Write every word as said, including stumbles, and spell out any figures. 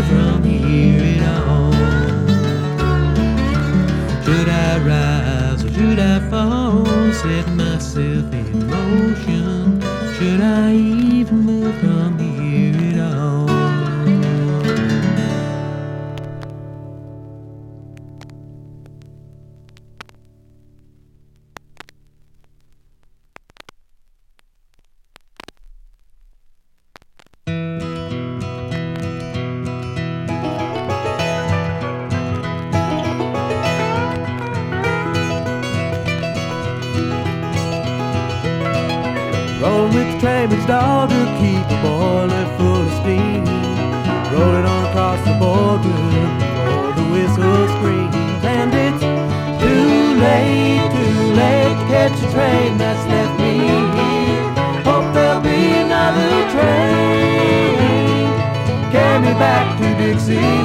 move from here at all? Should I rise or should I fall? Set myself in motion. Should I even move from here at all? Rolling with the trainman's daughter, keep a boiler full of steam. Rolling on across the border before the whistle screams. And it's too late, too late to catch a train that's left me here. Hope there'll be another train, carry me back to Dixie.